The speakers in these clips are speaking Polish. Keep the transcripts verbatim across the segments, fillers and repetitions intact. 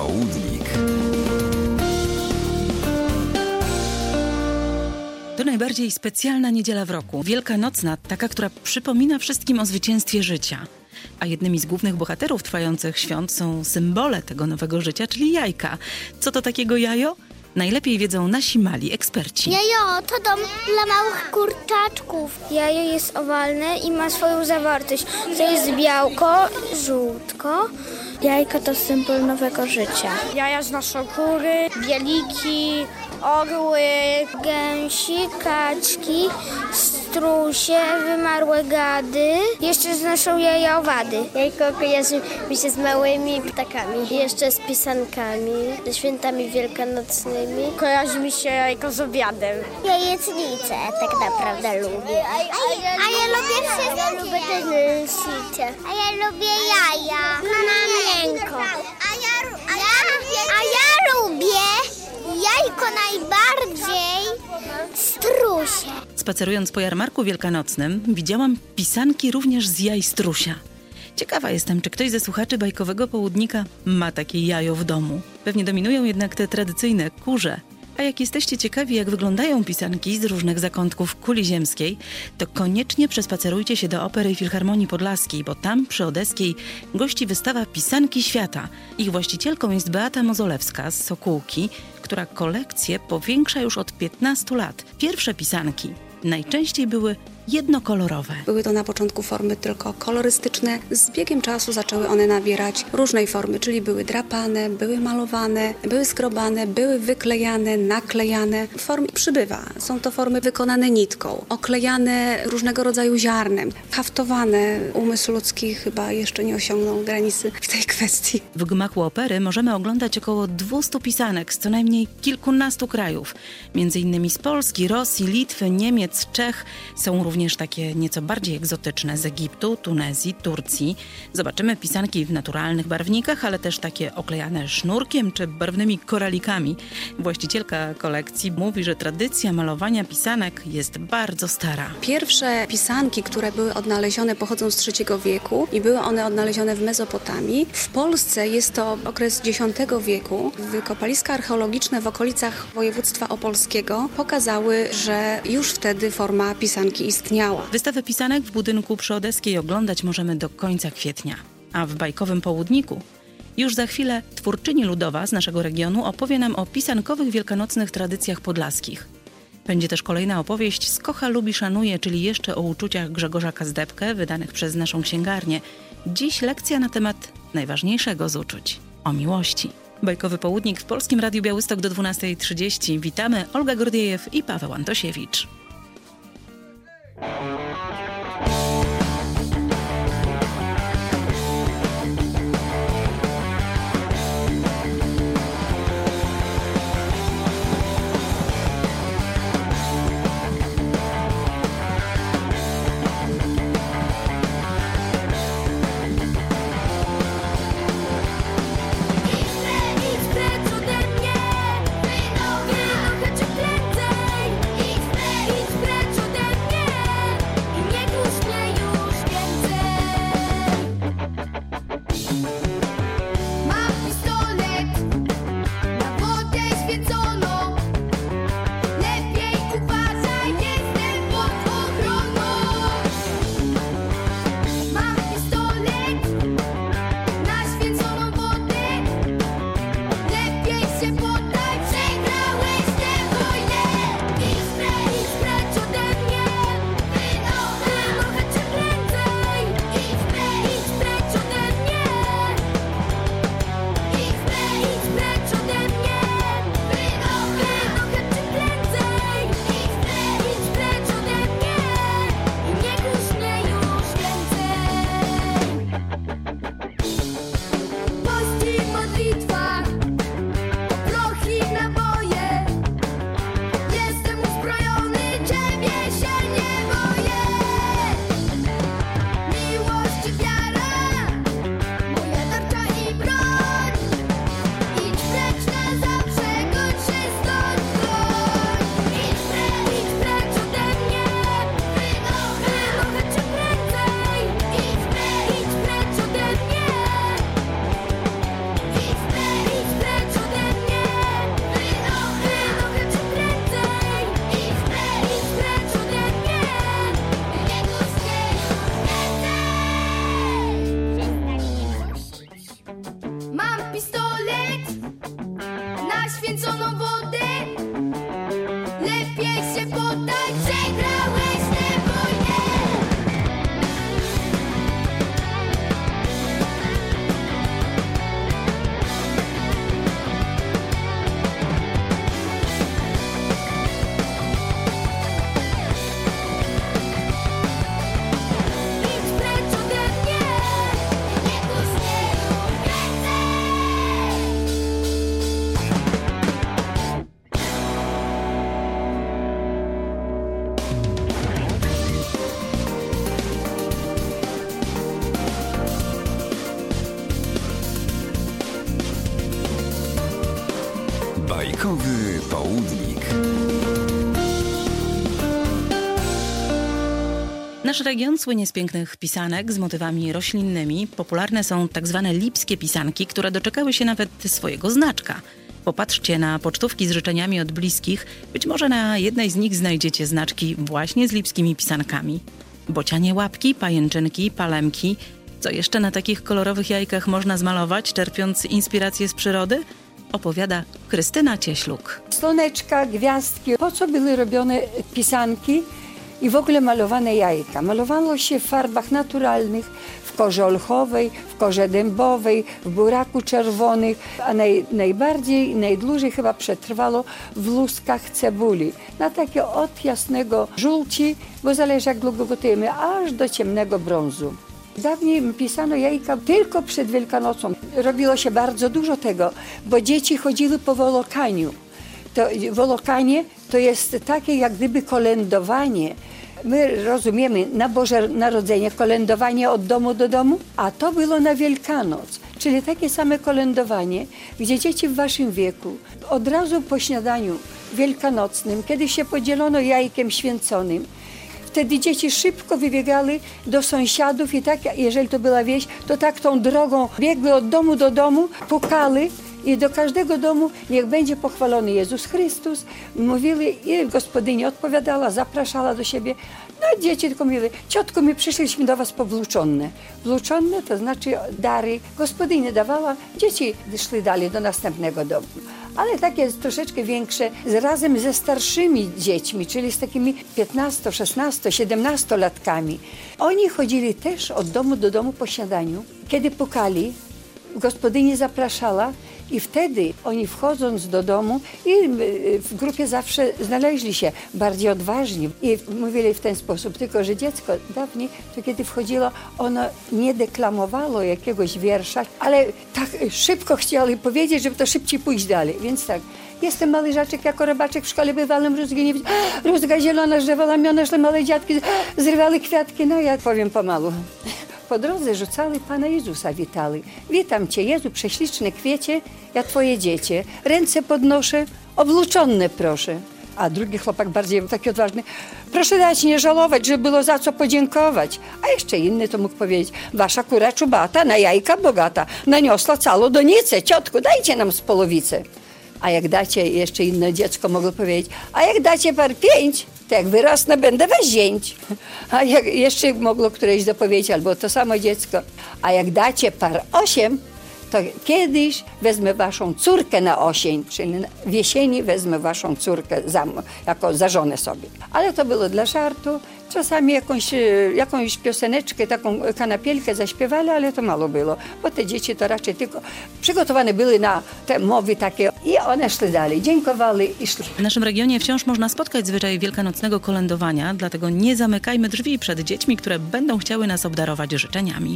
Południk. To najbardziej specjalna niedziela w roku. Wielkanocna, taka, która przypomina wszystkim o zwycięstwie życia. A jednymi z głównych bohaterów trwających świąt są symbole tego nowego życia, czyli jajka. Co to takiego jajo? Najlepiej wiedzą nasi mali eksperci. Jajo to dom dla małych kurczaczków. Jajo jest owalne i ma swoją zawartość. To jest białko, żółtko. Jajko to symbol nowego życia. Jaja znoszą kury, bieliki, orły, gęsi, kaczki, strusie, wymarłe gady. Jeszcze znoszą jaja owady. Jajko kojarzy mi się z małymi ptakami. Jeszcze z pisankami, ze świętami wielkanocnymi. Kojarzy mi się jajko z obiadem. Jajecznicę tak naprawdę lubię. A, a, a ja lubię wszystko. Ja lubię te A ja lubię jaja na miękko. A ja, a ja, a ja lubię jajko najbardziej strusie. Spacerując po jarmarku wielkanocnym, widziałam pisanki również z jaj strusia. Ciekawa jestem, czy ktoś ze słuchaczy Bajkowego Południka ma takie jajo w domu. Pewnie dominują jednak te tradycyjne kurze. A jak jesteście ciekawi, jak wyglądają pisanki z różnych zakątków kuli ziemskiej, to koniecznie przespacerujcie się do Opery i Filharmonii Podlaskiej, bo tam przy Odeskiej gości wystawa Pisanki Świata. Ich właścicielką jest Beata Mozolewska z Sokółki, która kolekcję powiększa już od piętnastu lat. Pierwsze pisanki najczęściej były jednokolorowe. Były to na początku formy tylko kolorystyczne. Z biegiem czasu zaczęły one nabierać różnej formy, czyli były drapane, były malowane, były skrobane, były wyklejane, naklejane. Form przybywa. Są to formy wykonane nitką, oklejane różnego rodzaju ziarnem, haftowane. Umysł ludzki chyba jeszcze nie osiągnął granicy w tej kwestii. W gmachu opery możemy oglądać około dwieście pisanek z co najmniej kilkunastu krajów. Między innymi z Polski, Rosji, Litwy, Niemiec, Czech. Są również takie nieco bardziej egzotyczne z Egiptu, Tunezji, Turcji. Zobaczymy pisanki w naturalnych barwnikach, ale też takie oklejane sznurkiem czy barwnymi koralikami. Właścicielka kolekcji mówi, że tradycja malowania pisanek jest bardzo stara. Pierwsze pisanki, które były odnalezione, pochodzą z trzeciego wieku i były one odnalezione w Mezopotamii. W Polsce jest to okres dziesiątego wieku. Wykopaliska archeologiczne w okolicach województwa opolskiego pokazały, że już wtedy forma pisanki istniała. Wystawę pisanek w budynku przy Odeskiej oglądać możemy do końca kwietnia. A w Bajkowym Południku już za chwilę twórczyni ludowa z naszego regionu opowie nam o pisankowych wielkanocnych tradycjach podlaskich. Będzie też kolejna opowieść z Kocha, lubi, szanuje, czyli jeszcze o uczuciach Grzegorza Kazdebkę, wydanych przez naszą księgarnię. Dziś lekcja na temat najważniejszego z uczuć – o miłości. Bajkowy Południk w Polskim Radiu Białystok do dwunastej trzydzieści. Witamy, Olga Gordiejew i Paweł Antosiewicz. Idź precz ode mnie, Biały Południk. Nasz region słynie z pięknych pisanek z motywami roślinnymi. Popularne są tak zwane lipskie pisanki, które doczekały się nawet swojego znaczka. Popatrzcie na pocztówki z życzeniami od bliskich. Być może na jednej z nich znajdziecie znaczki właśnie z lipskimi pisankami. Bocianie łapki, pajęczynki, palemki. Co jeszcze na takich kolorowych jajkach można zmalować, czerpiąc inspirację z przyrody? Opowiada Krystyna Cieśluk. Słoneczka, gwiazdki. Po co były robione pisanki i w ogóle malowane jajka? Malowano się w farbach naturalnych, w korze olchowej, w korze dębowej, w buraku czerwonych, a naj, najbardziej, najdłużej chyba przetrwało w luskach cebuli. Na takie od jasnego żółci, bo zależy jak długo gotujemy, aż do ciemnego brązu. Dawniej pisano jajka tylko przed Wielkanocą. Robiło się bardzo dużo tego, bo dzieci chodziły po wolokaniu. To wolokanie to jest takie jak gdyby kolędowanie. My rozumiemy na Boże Narodzenie kolędowanie od domu do domu, a to było na Wielkanoc. Czyli takie same kolędowanie, gdzie dzieci w waszym wieku od razu po śniadaniu wielkanocnym, kiedy się podzielono jajkiem święconym, wtedy dzieci szybko wybiegały do sąsiadów i tak, jeżeli to była wieś, to tak tą drogą biegły od domu do domu, pukały i do każdego domu niech będzie pochwalony Jezus Chrystus. Mówili i gospodyni odpowiadała, zapraszała do siebie. No dzieci tylko mówiły, ciotko, my przyszliśmy do was po włóczonne. Włóczonne to znaczy dary. Gospodyni dawała, dzieci szli dalej do następnego domu. Ale takie troszeczkę większe, razem ze starszymi dziećmi, czyli z takimi piętnasto, szesnasto, siedemnasto latkami. Oni chodzili też od domu do domu po śniadaniu. Kiedy pukali, gospodyni zapraszała i wtedy oni wchodząc do domu i w grupie zawsze znaleźli się bardziej odważni i mówili w ten sposób, tylko że dziecko dawniej, to kiedy wchodziło, ono nie deklamowało jakiegoś wiersza, ale tak szybko chciało powiedzieć, żeby to szybciej pójść dalej, więc tak. Jestem mały żaczek, jako robaczek w szkole bywalym, rózgi nie widział. Rózga zielona, drzewo lamione, szły małe dziadki, zrywały kwiatki, no ja powiem pomału. Po drodze rzucali Pana Jezusa, witali. Witam Cię, Jezu, prześliczne kwiecie, ja Twoje dziecię. Ręce podnoszę, obluczone proszę. A drugi chłopak, bardziej taki odważny, proszę dać nie żałować, żeby było za co podziękować. A jeszcze inny to mógł powiedzieć, wasza kura czubata, na jajka bogata, naniosła całą donicę, ciotku, dajcie nam z polowicy. A jak dacie, jeszcze inne dziecko mogło powiedzieć, a jak dacie par pięć, to jak wyrosnę, będę was zięć. A jak jeszcze mogło któreś dopowiedzieć, albo to samo dziecko, a jak dacie par osiem, to kiedyś wezmę waszą córkę na osień, czyli w jesieni wezmę waszą córkę za, jako za żonę sobie. Ale to było dla żartu. Czasami jakąś, jakąś pioseneczkę, taką kanapielkę zaśpiewali, ale to mało było, bo te dzieci to raczej tylko przygotowane były na te mowy takie i one szły dalej, dziękowali i szli. W naszym regionie wciąż można spotkać zwyczaj wielkanocnego kolędowania, dlatego nie zamykajmy drzwi przed dziećmi, które będą chciały nas obdarować życzeniami.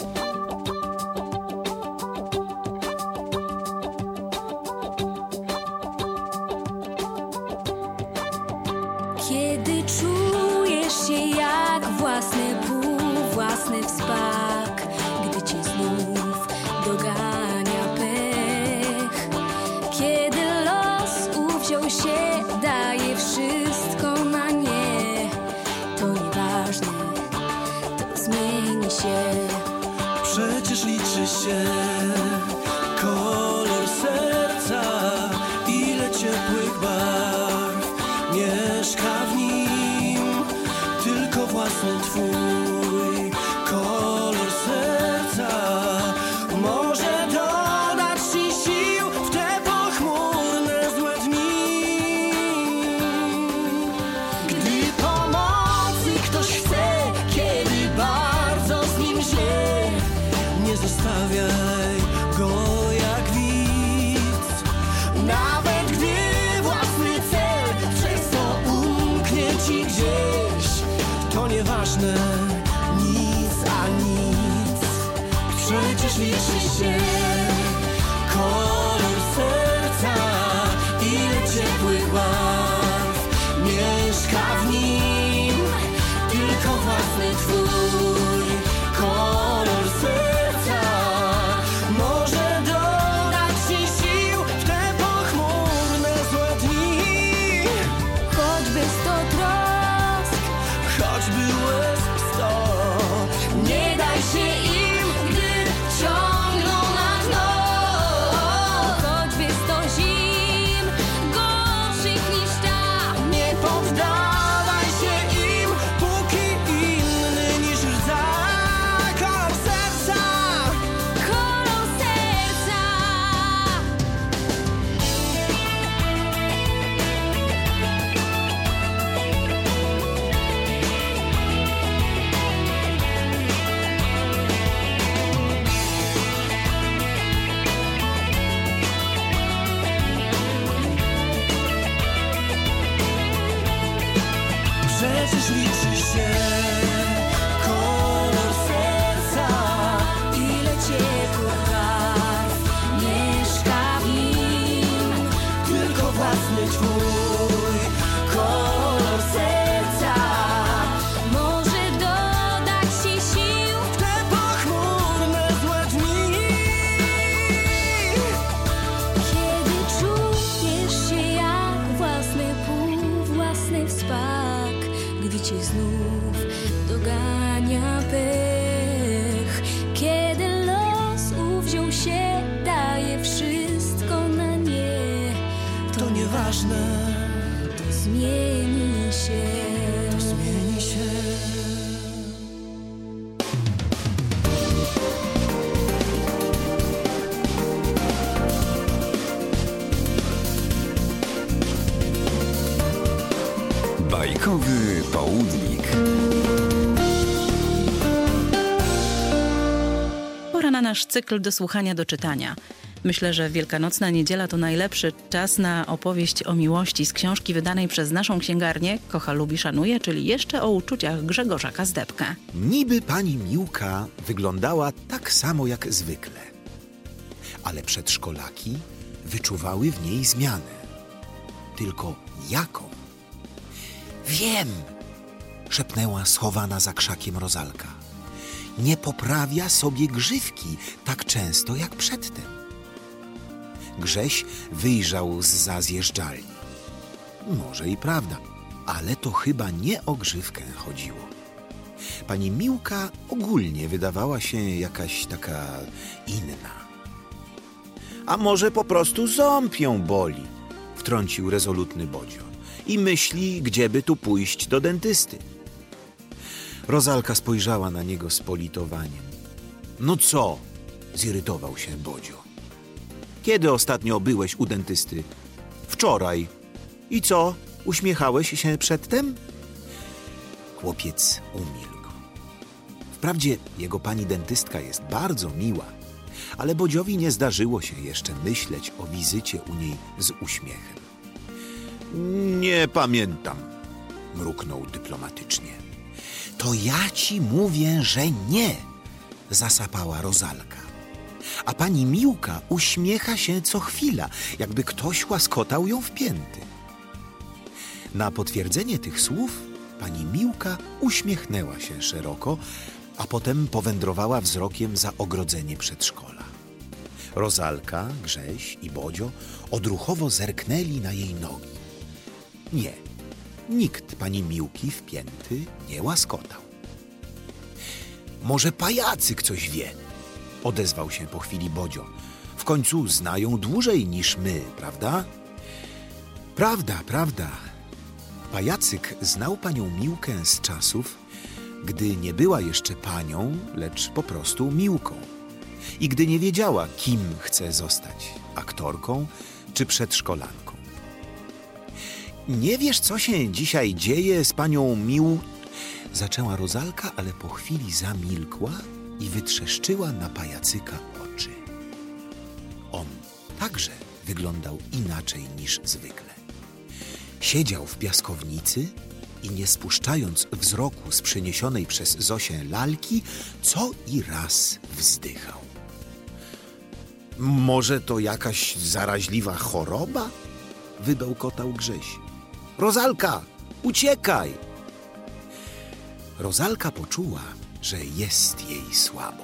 Kiedy czujesz się jak własny ból, własny wspak, gdy cię znów dogania pech. Kiedy los uwziął się, daje wszystko na nie, to nieważne, to zmieni się. Przecież liczy się kolor serca, ile ciepłych barw mieszka w nim, tylko własny twój kolor serca może dodać ci sił w te pochmurne złe dni. Gdy pomocy ktoś chce, kiedy bardzo z nim źle, nie zostawiaj go jak widz. Nawet gdy własny cel często umknie ci gdzieś, to nieważne, nic a nic. Przecież liczy się kolor serca, ile ciepłych barw mieszka w nim, tylko własny twój kolor serca może dodać ci sił w te pochmurne złe dni. choćby łez sto. Nie daj się im, gdy ciągną na dno. Choćby sto zim gorszych niż ta. Nie poddawaj się im, póki inny niż rdza. Kolor serca, Kolor serca. przecież liczy się kolor serca. Ile ciepłych barw mieszka w nim. Tylko własny twój kolor serca Może dodać ci sił, w te pochmurne złe dni. kiedy czujesz się jak własny pół, własny wspak, gdy cię znów dogania pech. Kiedy los uwziął się, daje wszystko na nie. To nieważne, To zmieni się. to zmieni się. Bajkowy południk. Pora na nasz cykl do słuchania, do czytania. Myślę, że Wielkanocna Niedziela to najlepszy czas na opowieść o miłości z książki wydanej przez naszą księgarnię Kocha, lubi, szanuje, czyli jeszcze o uczuciach Grzegorza Kazdebkę. Niby pani Miłka wyglądała tak samo jak zwykle, ale przedszkolaki wyczuwały w niej zmianę. Tylko jaką? Wiem, szepnęła schowana za krzakiem Rozalka. Nie poprawia sobie grzywki tak często jak przedtem. Grześ wyjrzał zza zjeżdżalni. Może i prawda, ale to chyba nie o grzywkę chodziło. Pani Miłka ogólnie wydawała się jakaś taka inna. A może po prostu ząb ją boli, wtrącił rezolutny Bodzio i myśli, gdzieby tu pójść do dentysty. Rozalka spojrzała na niego z politowaniem. No co? Zirytował się Bodzio. Kiedy ostatnio byłeś u dentysty? Wczoraj. I co? Uśmiechałeś się przedtem? Chłopiec umilkł. Wprawdzie jego pani dentystka jest bardzo miła, ale Bodziowi nie zdarzyło się jeszcze myśleć o wizycie u niej z uśmiechem. Nie pamiętam, mruknął dyplomatycznie. To ja ci mówię, że nie, zasapała Rozalka. A pani Miłka uśmiecha się co chwila, jakby ktoś łaskotał ją w pięty. Na potwierdzenie tych słów pani Miłka uśmiechnęła się szeroko, a potem powędrowała wzrokiem za ogrodzenie przedszkola. Rozalka, Grześ i Bodzio odruchowo zerknęli na jej nogi. Nie, nikt pani Miłki w pięty nie łaskotał. Może pajacyk coś wie, odezwał się po chwili Bodzio. W końcu znają dłużej niż my, prawda? Prawda, prawda. Pajacyk znał panią Miłkę z czasów, gdy nie była jeszcze panią, lecz po prostu Miłką. I gdy nie wiedziała, kim chce zostać, aktorką czy przedszkolanką. Nie wiesz, co się dzisiaj dzieje z panią Mił... Zaczęła Rozalka, ale po chwili zamilkła i wytrzeszczyła na pajacyka oczy. On także wyglądał inaczej niż zwykle. Siedział w piaskownicy i nie spuszczając wzroku z przyniesionej przez Zosię lalki, co i raz wzdychał. Może to jakaś zaraźliwa choroba? Wybełkotał Grześ. Rozalka, uciekaj! Rozalka poczuła, że jest jej słabo.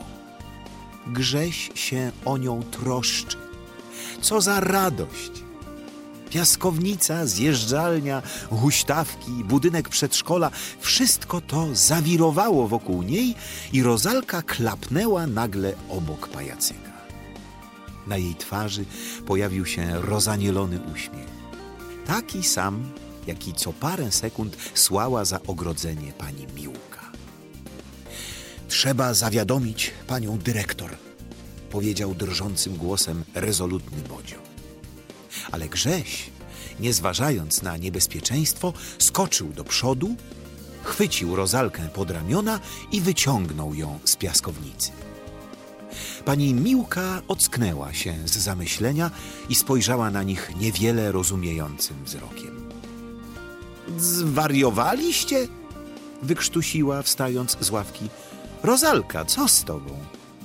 Grześ się o nią troszczy. Co za radość! Piaskownica, zjeżdżalnia, huśtawki, budynek przedszkola, wszystko to zawirowało wokół niej i Rozalka klapnęła nagle obok pajacyka. Na jej twarzy pojawił się rozanielony uśmiech. Taki sam, jaki co parę sekund słała za ogrodzenie pani Miłka. Trzeba zawiadomić panią dyrektor, powiedział drżącym głosem rezolutny Bodzio. Ale Grześ, nie zważając na niebezpieczeństwo, skoczył do przodu, chwycił Rozalkę pod ramiona i wyciągnął ją z piaskownicy. Pani Miłka ocknęła się z zamyślenia i spojrzała na nich niewiele rozumiejącym wzrokiem. Zwariowaliście? Wykrztusiła, wstając z ławki. Rozalka, co z tobą?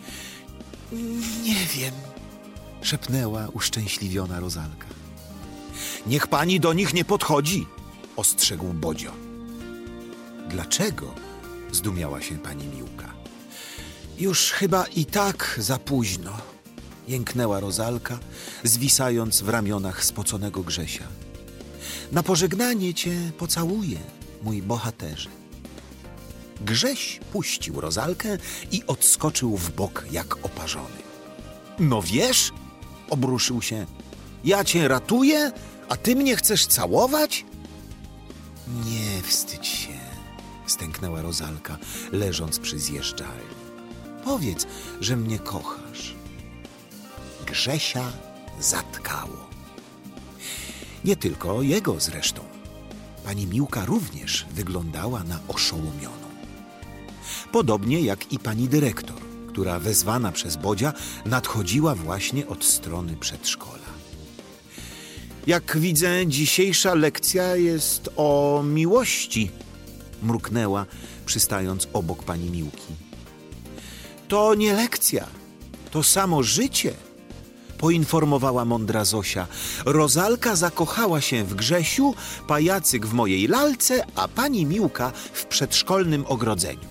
Nie wiem, szepnęła uszczęśliwiona Rozalka. Niech pani do nich nie podchodzi, ostrzegł Bodzio. Dlaczego? Zdumiała się pani Miłka. Już chyba i tak za późno, jęknęła Rozalka, zwisając w ramionach spoconego Grzesia. Na pożegnanie cię pocałuję, mój bohaterze. Grześ puścił Rozalkę i odskoczył w bok jak oparzony. No wiesz, obruszył się, ja cię ratuję, a ty mnie chcesz całować? Nie wstydź się, stęknęła Rozalka, leżąc przy zjeżdżalni. Powiedz, że mnie kochasz. Grzesia zatkało. Nie tylko jego zresztą. Pani Miłka również wyglądała na oszołomioną. Podobnie jak i pani dyrektor, która wezwana przez Bodzia nadchodziła właśnie od strony przedszkola. Jak widzę, dzisiejsza lekcja jest o miłości, mruknęła, przystając obok pani Miłki. To nie lekcja, to samo życie, poinformowała mądra Zosia. Rozalka zakochała się w Grzesiu, pajacyk w mojej lalce, a pani Miłka w przedszkolnym ogrodzeniu.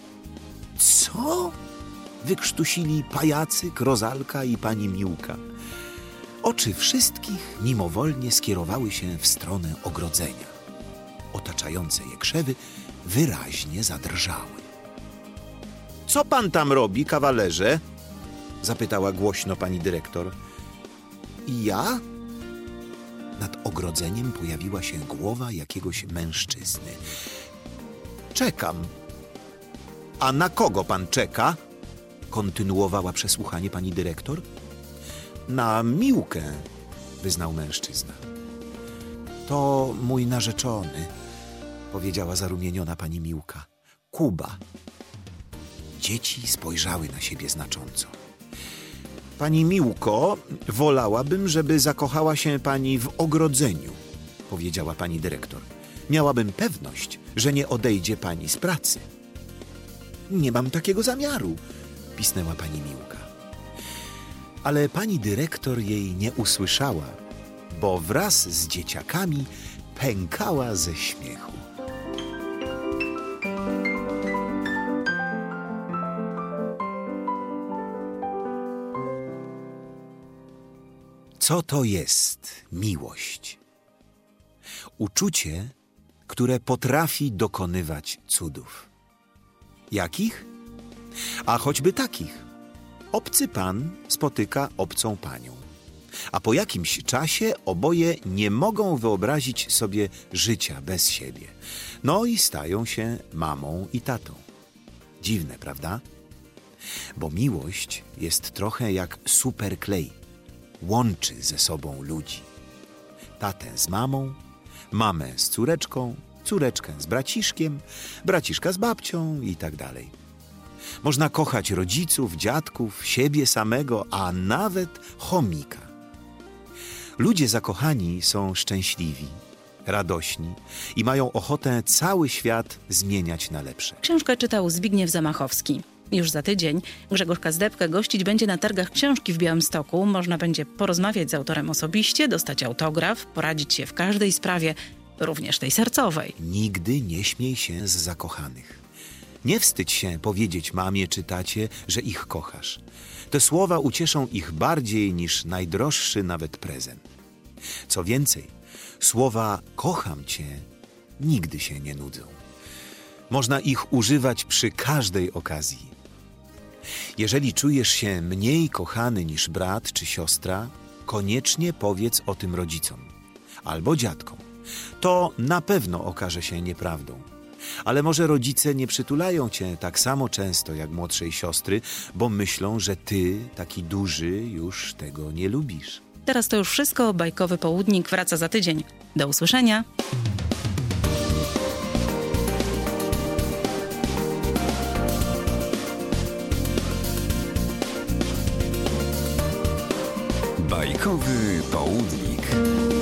Co? Wykrztusili pajacyk, Rozalka i pani Miłka. Oczy wszystkich mimowolnie skierowały się w stronę ogrodzenia. Otaczające je krzewy wyraźnie zadrżały. Co pan tam robi, kawalerze? Zapytała głośno pani dyrektor. I ja? Nad ogrodzeniem pojawiła się głowa jakiegoś mężczyzny. Czekam. A na kogo pan czeka? Kontynuowała przesłuchanie pani dyrektor. Na Miłkę, wyznał mężczyzna. To mój narzeczony, powiedziała zarumieniona pani Miłka. Kuba. Dzieci spojrzały na siebie znacząco. Pani Miłko, wolałabym, żeby zakochała się pani w ogrodzeniu, powiedziała pani dyrektor. Miałabym pewność, że nie odejdzie pani z pracy. Nie mam takiego zamiaru, pisnęła pani Miłka. Ale pani dyrektor jej nie usłyszała, bo wraz z dzieciakami pękała ze śmiechu. Co to jest miłość? Uczucie, które potrafi dokonywać cudów. Jakich? A choćby takich. Obcy pan spotyka obcą panią. A po jakimś czasie oboje nie mogą wyobrazić sobie życia bez siebie. No i stają się mamą i tatą. Dziwne, prawda? Bo miłość jest trochę jak superklej. Łączy ze sobą ludzi. Tatę z mamą, mamę z córeczką, córeczkę z braciszkiem, braciszka z babcią i tak dalej. Można kochać rodziców, dziadków, siebie samego, a nawet chomika. Ludzie zakochani są szczęśliwi, radośni i mają ochotę cały świat zmieniać na lepsze. Książkę czytał Zbigniew Zamachowski. Już za tydzień Grzegorz Kazdebkę gościć będzie na targach książki w Białymstoku. Można będzie porozmawiać z autorem osobiście, dostać autograf, poradzić się w każdej sprawie, również tej sercowej. Nigdy nie śmiej się z zakochanych. Nie wstydź się powiedzieć mamie czy tacie, że ich kochasz. Te słowa ucieszą ich bardziej niż najdroższy nawet prezent. Co więcej, słowa kocham cię nigdy się nie nudzą. Można ich używać przy każdej okazji. Jeżeli czujesz się mniej kochany niż brat czy siostra, koniecznie powiedz o tym rodzicom albo dziadkom. To na pewno okaże się nieprawdą. Ale może rodzice nie przytulają cię tak samo często jak młodszej siostry, bo myślą, że ty, taki duży, już tego nie lubisz. Teraz to już wszystko. Bajkowy Południk wraca za tydzień. Do usłyszenia. Bajkowy Południk.